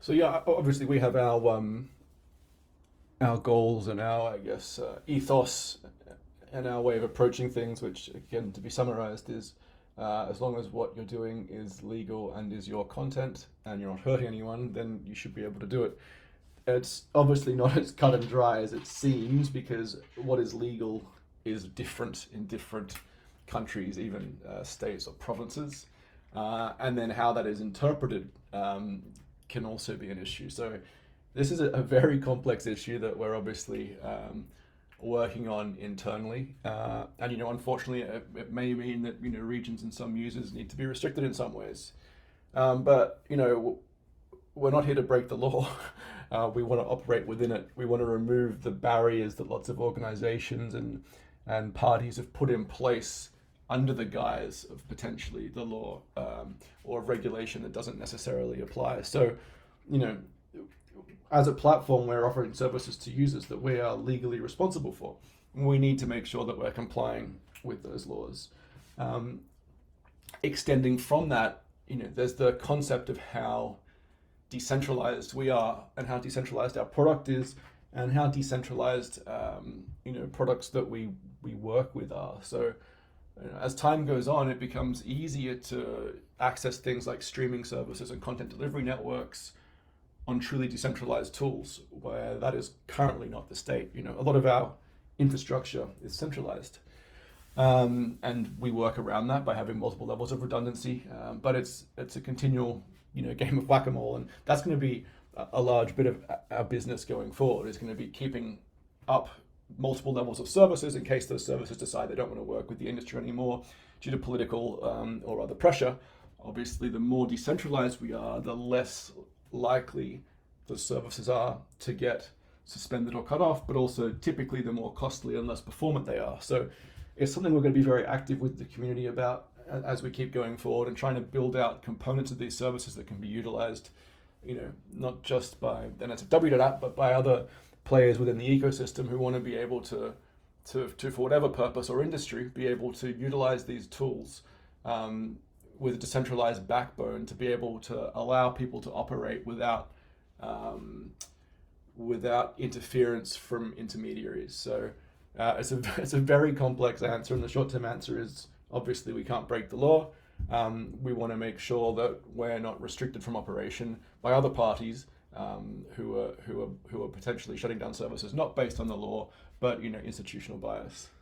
So yeah, obviously we have our goals and our, I guess, ethos and our way of approaching things, which again, to be summarized, is as long as what you're doing is legal and is your content and you're not hurting anyone, then you should be able to do it. It's obviously not as cut and dry as it seems, because what is legal is different in different countries, even states or provinces, and then how that is interpreted can also be an issue. So this is a very complex issue that we're obviously working on internally, and unfortunately, it may mean that regions and some users need to be restricted in some ways. But we're not here to break the law. We want to operate within it. We want to remove the barriers that lots of organizations and parties have put in place under the guise of potentially the law, or regulation that doesn't necessarily apply. So, as a platform, we're offering services to users that we are legally responsible for. We need to make sure that we're complying with those laws. Extending from that, there's the concept of how decentralized we are and how decentralized our product is and how decentralized products that we work with are. So as time goes on, it becomes easier to access things like streaming services and content delivery networks on truly decentralized tools, where that is currently not the state. A lot of our infrastructure is centralized, and we work around that by having multiple levels of redundancy. But it's a continual game of whack-a-mole, and that's going to be a large bit of our business going forward. Is going to be keeping up multiple levels of services in case those services decide they don't want to work with the industry anymore due to political or other pressure. Obviously, the more decentralized we are, the less likely the services are to get suspended or cut off, but also typically the more costly and less performant they are. So it's something we're going to be very active with the community about as we keep going forward and trying to build out components of these services that can be utilized, not just by NSFW.app, but by other players within the ecosystem who want to be able to for whatever purpose or industry, be able to utilize these tools with a decentralized backbone to be able to allow people to operate without interference from intermediaries. So it's a very complex answer, and the short-term answer is obviously we can't break the law. We want to make sure that we're not restricted from operation by other parties who are potentially shutting down services not based on the law, but institutional bias.